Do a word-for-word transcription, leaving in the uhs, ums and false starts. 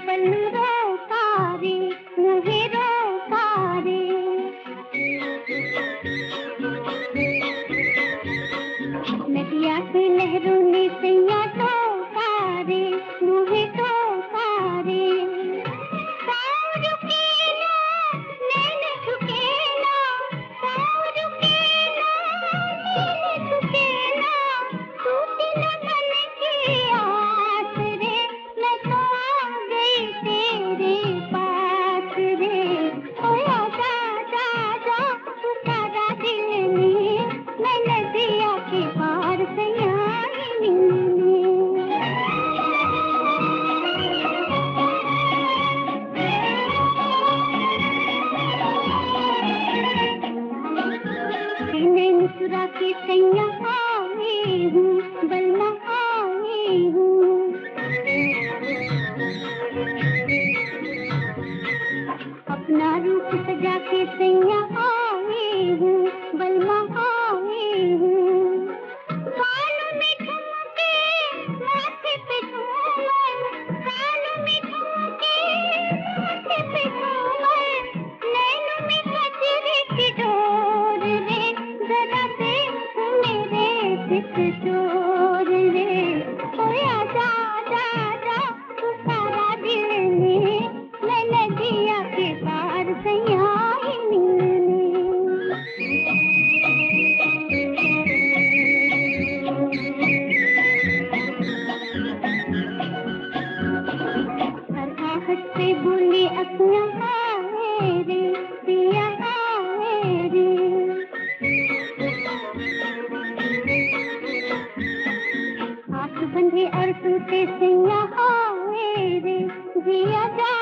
पल्लू रोकारे मुहे रोकारे नदिया की लहरों ने सैया टोकारे मुहे टोकारे पाँव रुकेला नैन झुकेला पाँव रुकेला नैन झुकेला टूटी न मन की आस रे मैं तो आ गई तेरे पास रे ओ आजा जा जा तू सारा दिल में मैं नदिया के पार सैया मुस्कुरा के सैया आए हूँ बलमा आए हूँ अपना रूप सजा के सैया आए हूँ बलमा आए हूँ कानों में झुमके माथे पे झूमर कानों में झुमके माथे पे झूमर नैनों में गजरे की डोर रे जरा देख मेरे सिक चोर रे ओ आजा जा जा तू सारा दिल में मैं नदिया के पार सैया से बोली अखियाँ आए रे पिया आए रे हाथ बंधे और टूटे सैया आए रे जिया जा